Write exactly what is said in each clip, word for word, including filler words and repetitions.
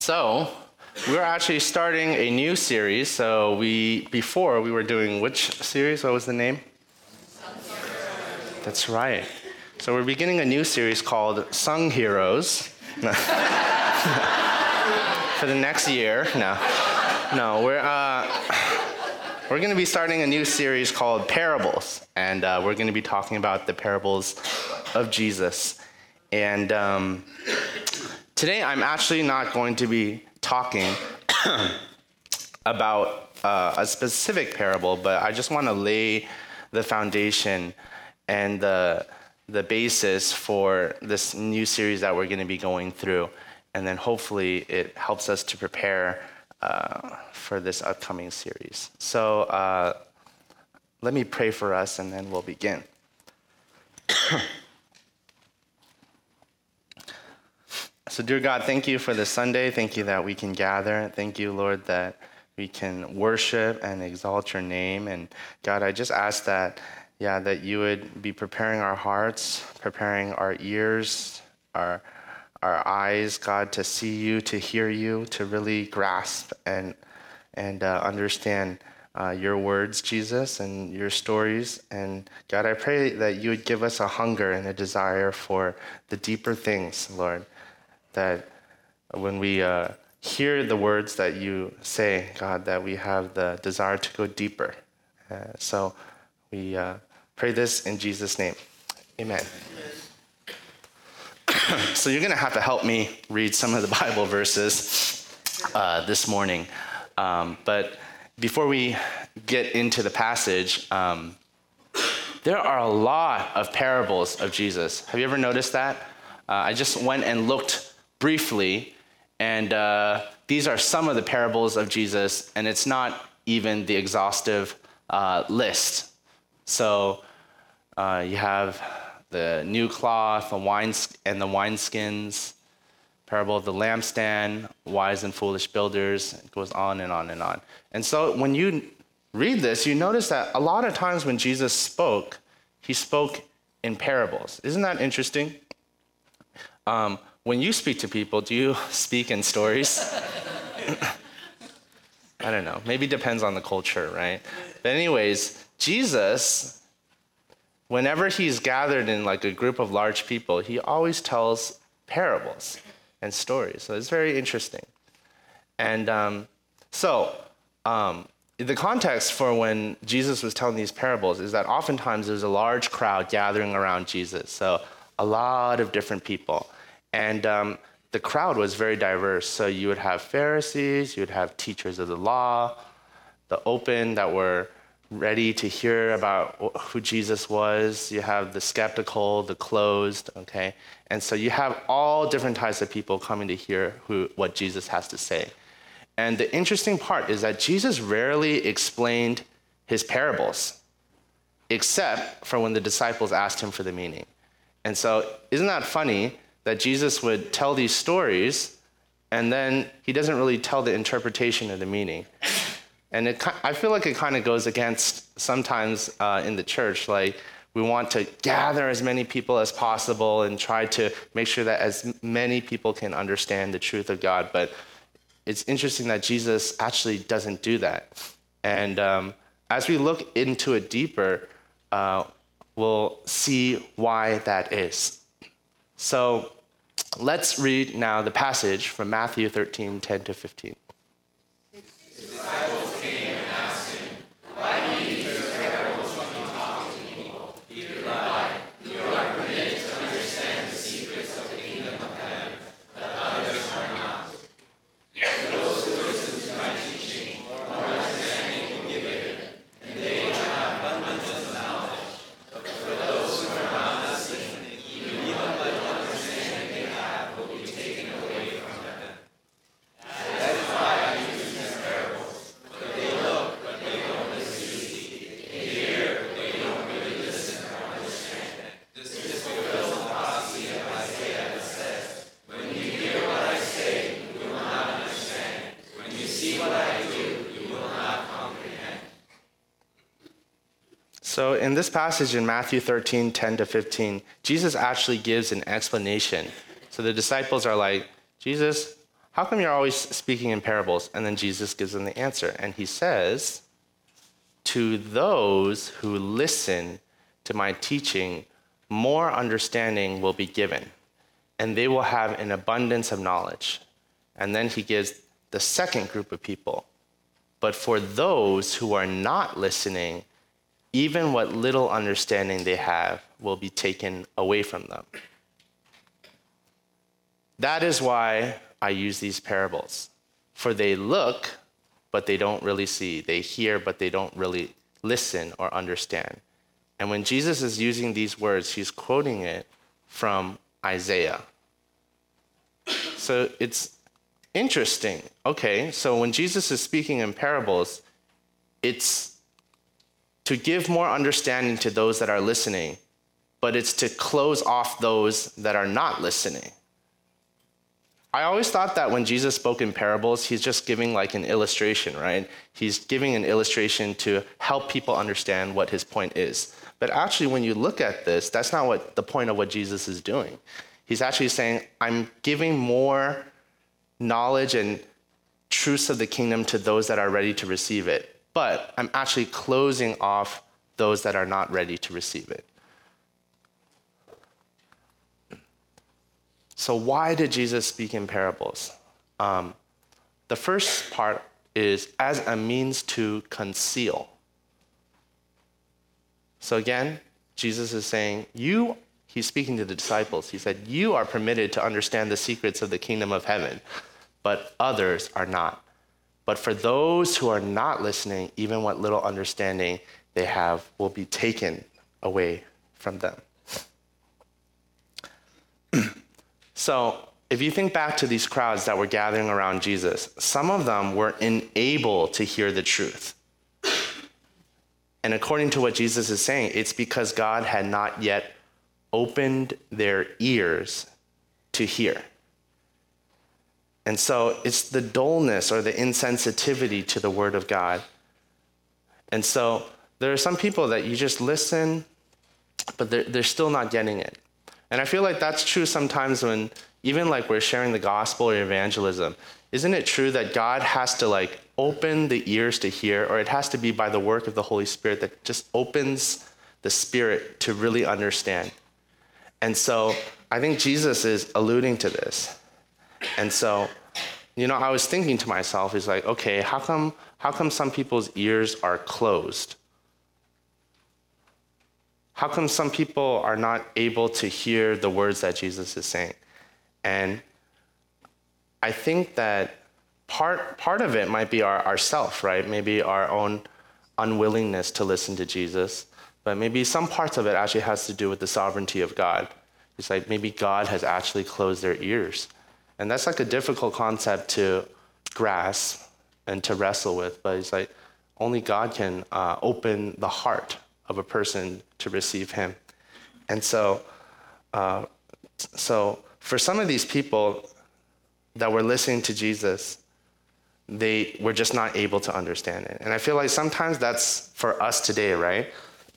So, we're actually starting a new series. So, we before we were doing which series? What was the name? That's right. So, we're beginning a new series called Sung Heroes for the next year. No, no, we're uh, we're going to be starting a new series called Parables, and uh, we're going to be talking about the parables of Jesus. And um, today, I'm actually not going to be talking about uh, a specific parable, but I just want to lay the foundation and the the basis for this new series that we're going to be going through. And then hopefully it helps us to prepare uh, for this upcoming series. So uh, let me pray for us, and then we'll begin. So, dear God, thank you for this Sunday. Thank you that we can gather. Thank you, Lord, that we can worship and exalt your name. And God, I just ask that, yeah, that you would be preparing our hearts, preparing our ears, our our eyes, God, to see you, to hear you, to really grasp and and uh, understand uh, your words, Jesus, and your stories. And God, I pray that you would give us a hunger and a desire for the deeper things, Lord. That when we uh, hear the words that you say, God, that we have the desire to go deeper. Uh, so we uh, pray this in Jesus' name. Amen. So you're going to have to help me read some of the Bible verses uh, this morning. Um, but before we get into the passage, um, there are a lot of parables of Jesus. Have you ever noticed that? Uh, I just went and looked briefly, and uh, these are some of the parables of Jesus, and it's not even the exhaustive uh, list. So uh, you have the new cloth, the wine and the wineskins, parable of the lampstand, wise and foolish builders. It goes on and on and on. And so when you read this, you notice that a lot of times when Jesus spoke, he spoke in parables. Isn't that interesting? Um, When you speak to people, do you speak in stories? I don't know. Maybe it depends on the culture, right? But anyways, Jesus, whenever he's gathered in like a group of large people, he always tells parables and stories. So it's very interesting. And um, so um, the context for when Jesus was telling these parables is that oftentimes there's a large crowd gathering around Jesus. So a lot of different people. And um, the crowd was very diverse. So you would have Pharisees, you would have teachers of the law, the open that were ready to hear about who Jesus was. You have the skeptical, the closed, okay? And so you have all different types of people coming to hear who what Jesus has to say. And the interesting part is that Jesus rarely explained his parables, except for when the disciples asked him for the meaning. And so isn't that funny? That Jesus would tell these stories, and then he doesn't really tell the interpretation of the meaning. And it, I feel like it kind of goes against sometimes uh, in the church, like we want to gather as many people as possible and try to make sure that as many people can understand the truth of God. But it's interesting that Jesus actually doesn't do that. And um, as we look into it deeper, uh, we'll see why that is. So let's read now the passage from Matthew thirteen, ten to fifteen. His disciples came and asked him, "Why do you use parables when you talk to people?" He replied, "You are permitted to understand the secrets of the kingdom of heaven, but others are not. For those who listen to my teaching, more understanding will be given, and they will have abundance of knowledge. But for those who are not listening, even what little understanding they have will be taken away from them. That is why I use these parables. For they look, but they don't see. They hear, but they don't really listen or understand. This fulfills the prophecy of Isaiah that says, "When you hear what I say, you will not understand. When you see what I do, you will not comprehend." So in this passage in Matthew thirteen, ten to fifteen, Jesus actually gives an explanation. So the disciples are like, Jesus, how come you're always speaking in parables? And then Jesus gives them the answer. And he says, to those who listen to my teaching, more understanding will be given, and they will have an abundance of knowledge. And then he gives the second group of people. But for those who are not listening, even what little understanding they have will be taken away from them. That is why I use these parables. For they look, but they don't really see. They hear, but they don't really listen or understand. And when Jesus is using these words, he's quoting it from Isaiah. So it's interesting. Okay, so when Jesus is speaking in parables, it's to give more understanding to those that are listening, but it's to close off those that are not listening. I always thought that when Jesus spoke in parables, he's just giving like an illustration, right? He's giving an illustration to help people understand what his point is. But actually, when you look at this, that's not what the point of what Jesus is doing. He's actually saying, I'm giving more knowledge and truths of the kingdom to those that are ready to receive it. But I'm actually closing off those that are not ready to receive it. So why did Jesus speak in parables? Um, the first part is as a means to conceal. So again, Jesus is saying, you, he's speaking to the disciples. He said, you are permitted to understand the secrets of the kingdom of heaven, but others are not. But for those who are not listening, even what little understanding they have will be taken away from them. So if you think back to these crowds that were gathering around Jesus, some of them were unable to hear the truth. And according to what Jesus is saying, it's because God had not yet opened their ears to hear. And so it's the dullness or the insensitivity to the word of God. And so there are some people that you just listen, but they're, they're still not getting it. And I feel like that's true sometimes when, even like we're sharing the gospel or evangelism, isn't it true that God has to like open the ears to hear, or it has to be by the work of the Holy Spirit that just opens the spirit to really understand? And so I think Jesus is alluding to this. And so, you know, I was thinking to myself, is like, okay, how come, how come some people's ears are closed? How come some people are not able to hear the words that Jesus is saying? And I think that part part of it might be our ourself, right? Maybe our own unwillingness to listen to Jesus. But maybe some parts of it actually has to do with the sovereignty of God. It's like maybe God has actually closed their ears. And that's like a difficult concept to grasp and to wrestle with. But it's like only God can uh, open the heart of a person to receive him. And so, uh, so for some of these people that were listening to Jesus, they were just not able to understand it. And I feel like sometimes that's for us today, right?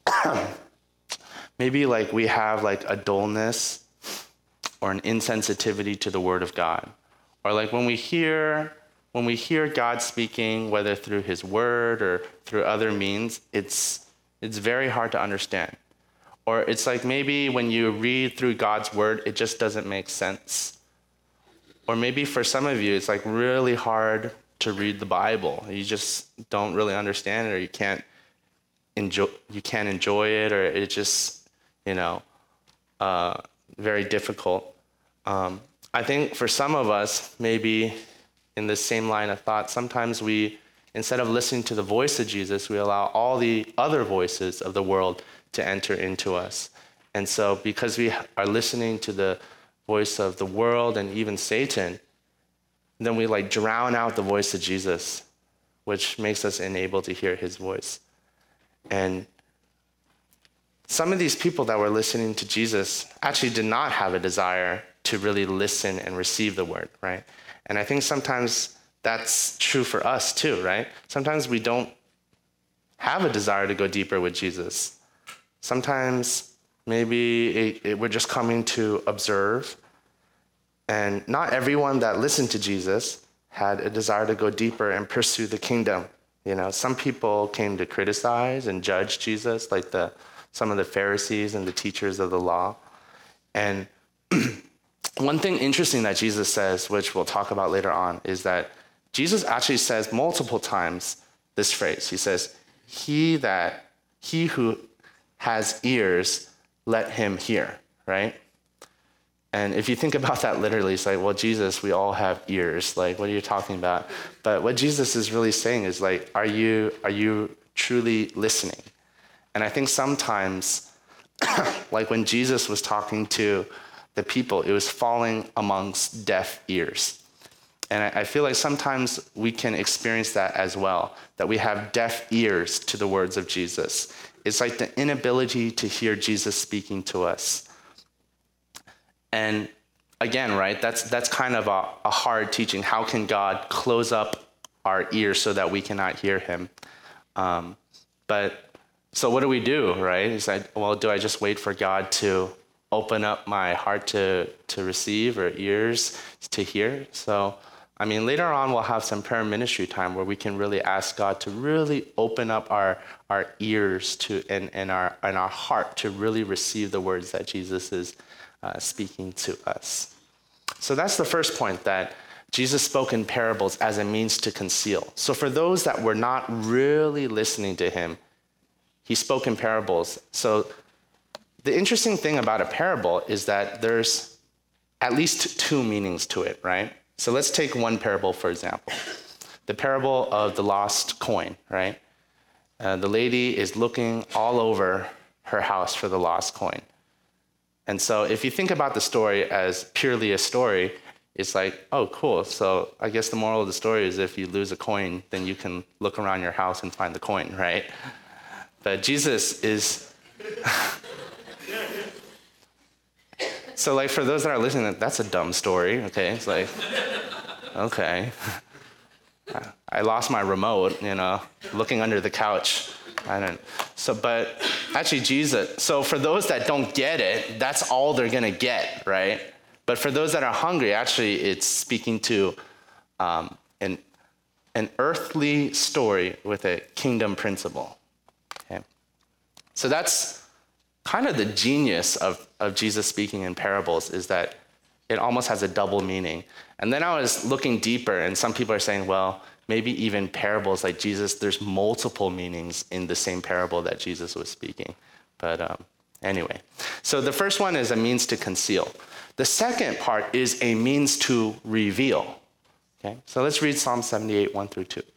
Maybe like we have like a dullness or an insensitivity to the word of God. Or like when we hear when we hear God speaking, whether through his word or through other means, it's it's very hard to understand. Or it's like maybe when you read through God's word, it just doesn't make sense. Or maybe for some of you, it's like really hard to read the Bible. You just don't really understand it, or you can't enjoy you can't enjoy it, or it just, you know, uh, very difficult. Um, I think for some of us, maybe in the same line of thought, sometimes we, instead of listening to the voice of Jesus, we allow all the other voices of the world to enter into us. And so because we are listening to the voice of the world and even Satan, then we like drown out the voice of Jesus, which makes us unable to hear his voice. And some of these people that were listening to Jesus actually did not have a desire to really listen and receive the word, right? And I think sometimes that's true for us too, right? Sometimes we don't have a desire to go deeper with Jesus. Sometimes maybe it, it, we're just coming to observe, And not everyone that listened to Jesus had a desire to go deeper and pursue the kingdom. You know, some people came to criticize and judge Jesus, like the some of the Pharisees and the teachers of the law. And one thing interesting that Jesus says, which we'll talk about later on, is that Jesus actually says multiple times this phrase. He says, he that, he who has ears, let him hear, right? And if you think about that literally, it's like, well, Jesus, we all have ears. Like, what are you talking about? But what Jesus is really saying is like, are you, are you truly listening? And I think sometimes, like when Jesus was talking to the people, it was falling amongst deaf ears. And I, I feel like sometimes we can experience that as well, that we have deaf ears to the words of Jesus. It's like the inability to hear Jesus speaking to us. And again, right, that's that's kind of a, a hard teaching. How can God close up our ears so that we cannot hear him? Um, but so what do we do, right? It's like, well, do I just wait for God to open up my heart to, to receive or ears to hear? So, I mean, later on we'll have some prayer ministry time where we can really ask God to really open up our, our ears to and, and, our, and our heart to really receive the words that Jesus is Uh, speaking to us. So that's the first point, that Jesus spoke in parables as a means to conceal. So for those that were not really listening to him, he spoke in parables. So the interesting thing about a parable is that there's at least two meanings to it, right? So let's take one parable, for example. The parable of the lost coin, right? Uh, the lady is looking all over her house for the lost coin. And so if you think about the story as purely a story, it's like, oh, cool. So I guess the moral of the story is if you lose a coin, then you can look around your house and find the coin, right? But Jesus is... So like for those that are listening, that's a dumb story, okay? It's like, okay. I lost my remote, you know, looking under the couch. I don't. So, but actually Jesus, so for those that don't get it, that's all they're going to get, right? But for those that are hungry, actually it's speaking to um, an, an earthly story with a kingdom principle, okay? So that's kind of the genius of, of Jesus speaking in parables, is that it almost has a double meaning. And then I was looking deeper, and some people are saying, well, maybe even parables like Jesus, there's multiple meanings in the same parable that Jesus was speaking. But um, anyway, so the first one is a means to conceal. The second part is a means to reveal. Okay, so let's read Psalm seventy-eight, one through two.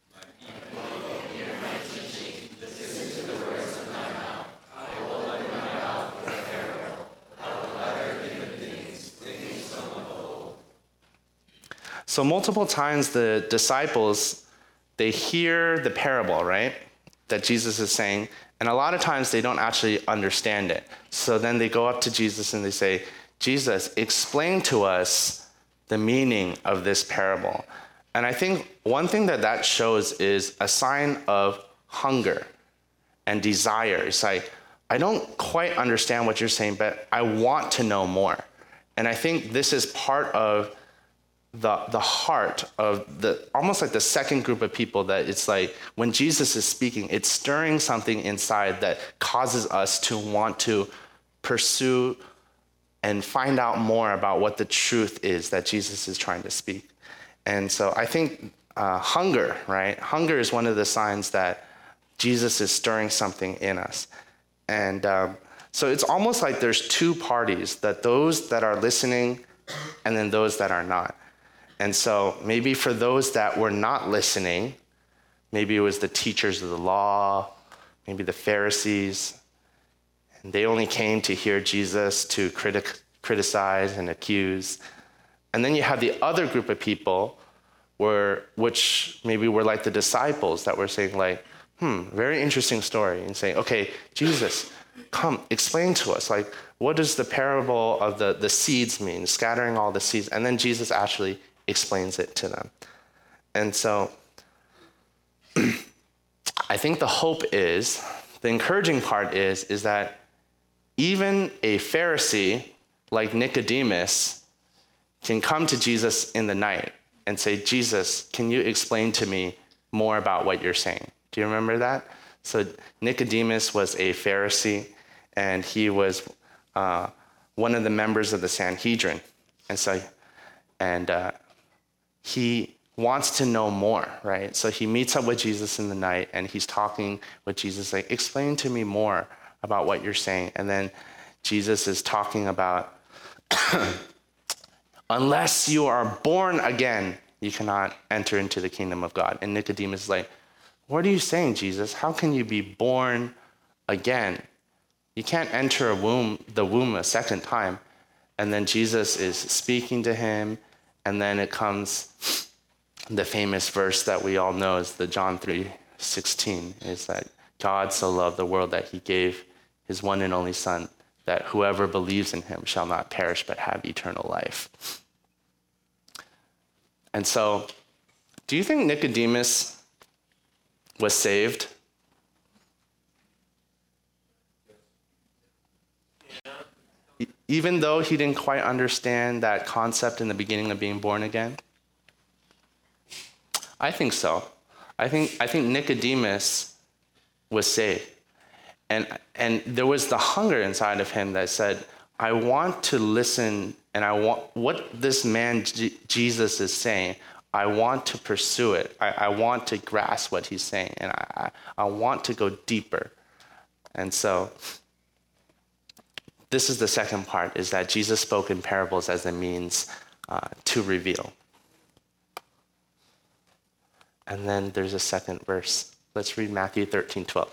So multiple times the disciples, they hear the parable, right, that Jesus is saying, and a lot of times they don't actually understand it. So then they go up to Jesus and they say, Jesus, explain to us the meaning of this parable. And I think one thing that that shows is a sign of hunger and desire. It's like, I don't quite understand what you're saying, but I want to know more. And I think this is part of the the heart of the, almost like the second group of people, that it's like when Jesus is speaking, it's stirring something inside that causes us to want to pursue and find out more about what the truth is that Jesus is trying to speak. And so I think uh, hunger, right? Hunger is one of the signs that Jesus is stirring something in us. And um, so it's almost like there's two parties, that those that are listening and then those that are not. And so maybe for those that were not listening, maybe it was the teachers of the law, maybe the Pharisees, and they only came to hear Jesus to critic, criticize and accuse. And then you have the other group of people, where, which maybe were like the disciples that were saying like, hmm, very interesting story, and saying, okay, Jesus, come, explain to us, like, what does the parable of the, the seeds mean, scattering all the seeds? And then Jesus actually explains it to them. And so I think the hope is, the encouraging part is, is that even a Pharisee like Nicodemus can come to Jesus in the night and say, Jesus, can you explain to me more about what you're saying? Do you remember that? So Nicodemus was a Pharisee, and he was uh, one of the members of the Sanhedrin. And so, and uh, he wants to know more, right? So he meets up with Jesus in the night, and he's talking with Jesus, like, explain to me more about what you're saying. And then Jesus is talking about, unless you are born again, you cannot enter into the kingdom of God. And Nicodemus is like, what are you saying, Jesus? How can you be born again? You can't enter a womb, the womb a second time. And then Jesus is speaking to him, and then it comes the famous verse that we all know is the John three sixteen, is that God so loved the world that he gave his one and only son, that whoever believes in him shall not perish but have eternal life. And so, do you think Nicodemus was saved? Yeah. Even though he didn't quite understand that concept in the beginning of being born again? I think so. I think I think Nicodemus was saved. And and there was the hunger inside of him that said, I want to listen, and I want what this man G- Jesus is saying, I want to pursue it. I, I want to grasp what he's saying, and I, I, I want to go deeper. And so this is the second part, is that Jesus spoke in parables as a means uh, to reveal. And then there's a second verse. Let's read Matthew thirteen twelve.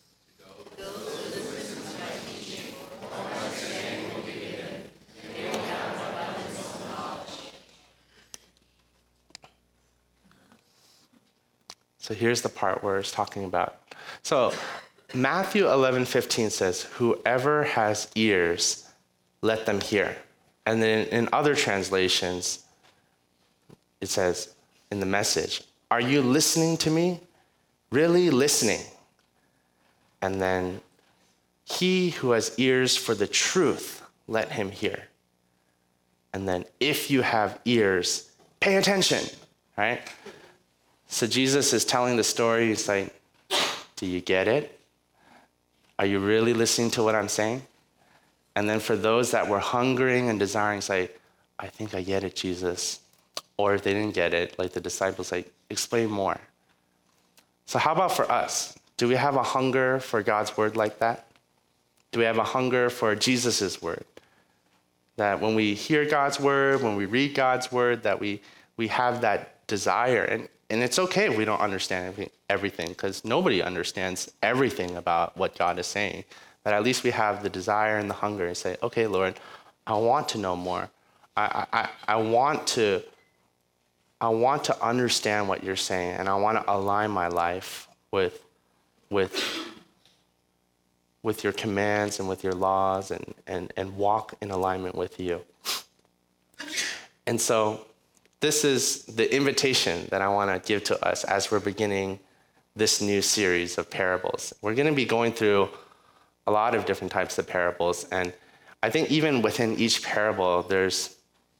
So here's the part where it's talking about. So Matthew eleven fifteen says, whoever has ears, let them hear. And then in other translations, it says in the Message, are you listening to me? Really listening? And then, he who has ears for the truth, let him hear. And then, if you have ears, pay attention, right? So Jesus is telling the story. He's like, do you get it? Are you really listening to what I'm saying? And then for those that were hungering and desiring, it's like, I think I get it, Jesus. Or if they didn't get it, like the disciples, like, explain more. So how about for us? Do we have a hunger for God's word like that? Do we have a hunger for Jesus's word? That when we hear God's word, when we read God's word, that we we have that desire. And, and it's okay if we don't understand everything, because nobody understands everything about what God is saying. But at least we have the desire and the hunger and say, okay, Lord, I want to know more. I I, I want to I want to understand what you're saying, and I want to align my life with with with your commands and with your laws, and, and, and walk in alignment with you. And so this is the invitation that I want to give to us as we're beginning this new series of parables. We're going to be going through a lot of different types of parables, and I think even within each parable, there's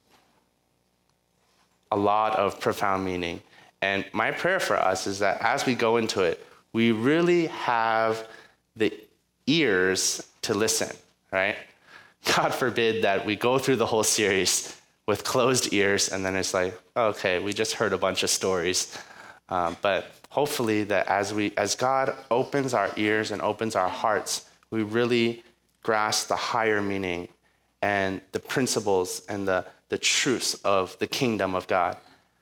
a lot of profound meaning. And my prayer for us is that as we go into it, we really have the ears to listen, right? God forbid that we go through the whole series with closed ears, and then it's like, okay, we just heard a bunch of stories. Um, but hopefully that as we, as God opens our ears and opens our hearts, we really grasp the higher meaning and the principles and the, the truths of the kingdom of God.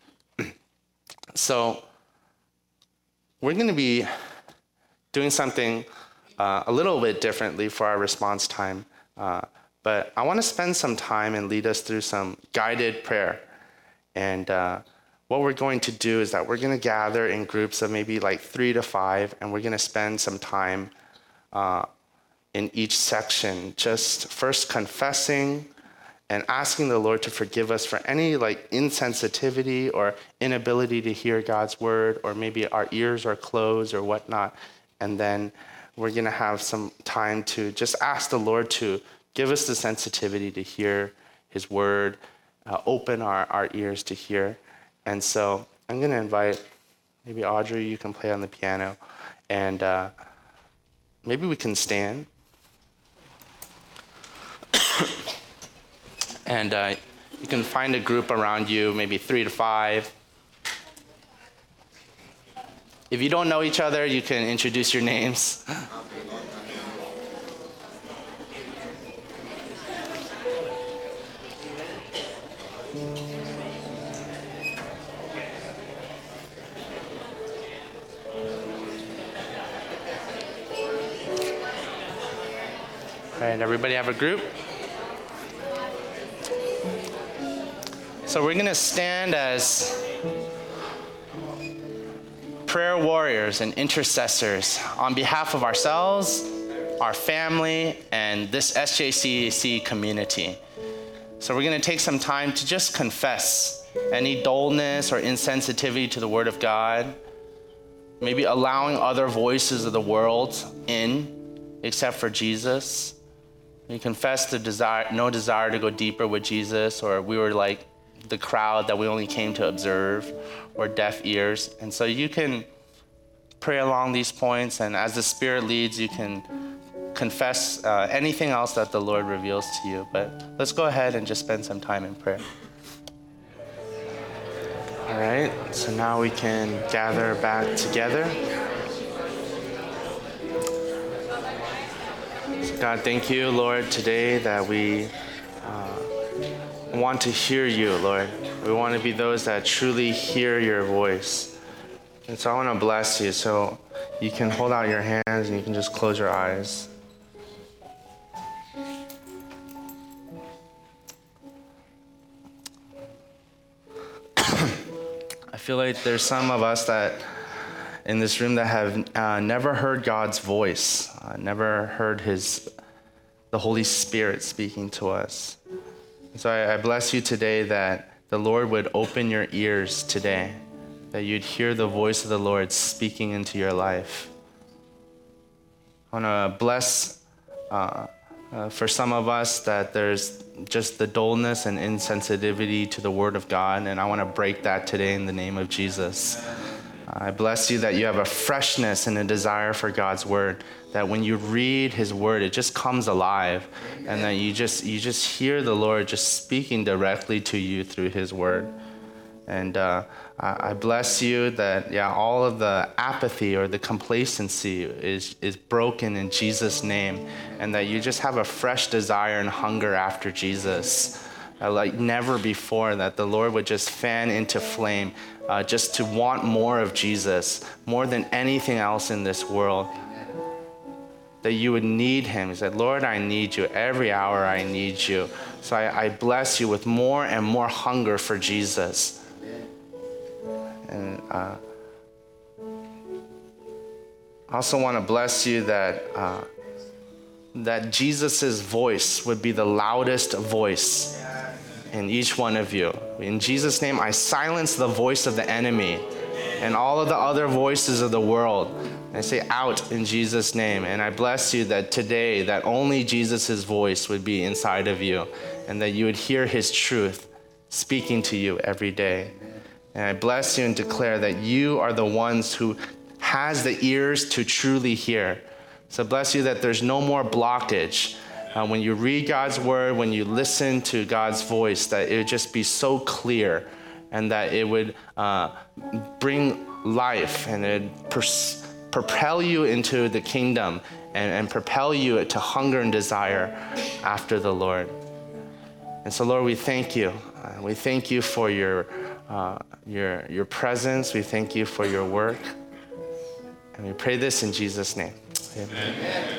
So we're going to be doing something uh, a little bit differently for our response time. Uh, but I want to spend some time and lead us through some guided prayer. And uh, what we're going to do is that we're going to gather in groups of maybe like three to five, and we're going to spend some time uh, in each section just first confessing and asking the Lord to forgive us for any like insensitivity or inability to hear God's word, or maybe our ears are closed or whatnot. And then we're going to have some time to just ask the Lord to give us the sensitivity to hear his word, uh, open our, our ears to hear. And so I'm going to invite maybe Audrey, you can play on the piano, and uh, maybe we can stand. And uh, you can find a group around you, maybe three to five. If you don't know each other, you can introduce your names. All right, everybody have a group? So we're going to stand as prayer warriors and intercessors on behalf of ourselves, our family, and this S J C C community. So we're going to take some time to just confess any dullness or insensitivity to the Word of God, maybe allowing other voices of the world in except for Jesus. We confess the desire, no desire to go deeper with Jesus, or we were like the crowd that we only came to observe, or deaf ears. And so you can pray along these points, and as the Spirit leads, you can confess uh, anything else that the Lord reveals to you. But let's go ahead and just spend some time in prayer. All right, so now we can gather back together. So God, thank you, Lord, today that we uh, want to hear you, Lord. We want to be those that truly hear your voice. And so I want to bless you. So you can hold out your hands and you can just close your eyes. I feel like there's some of us that in this room that have uh, never heard God's voice, uh, never heard his, the Holy Spirit speaking to us. So I, I bless you today that the Lord would open your ears today, that you'd hear the voice of the Lord speaking into your life. I want to bless uh, uh, for some of us that there's just the dullness and insensitivity to the Word of God, and I want to break that today in the name of Jesus. I bless you that you have a freshness and a desire for God's Word, that when you read his Word, it just comes alive, and that you just you just hear the Lord just speaking directly to you through his Word. And uh, I, I bless you that, yeah, all of the apathy or the complacency is, is broken in Jesus' name, and that you just have a fresh desire and hunger after Jesus. Uh, like never before, that the Lord would just fan into flame, uh, just to want more of Jesus, more than anything else in this world. That you would need him. He said, Lord, I need you. Every hour I need you. So I, I bless you with more and more hunger for Jesus. And uh, I also want to bless you that uh, that Jesus' voice would be the loudest voice in each one of you. In Jesus' name, I silence the voice of the enemy and all of the other voices of the world. I say out in Jesus' name. And I bless you that today, that only Jesus' voice would be inside of you, and that you would hear his truth speaking to you every day. And I bless you and declare that you are the ones who has the ears to truly hear. So bless you that there's no more blockage. Uh, when you read God's word, when you listen to God's voice, that it would just be so clear, and that it would uh, bring life, and it would pers- propel you into the kingdom, and, and propel you to hunger and desire after the Lord. And so, Lord, we thank you. Uh, we thank you for your, uh, your, your presence. We thank you for your work. And we pray this in Jesus' name. Amen. Amen.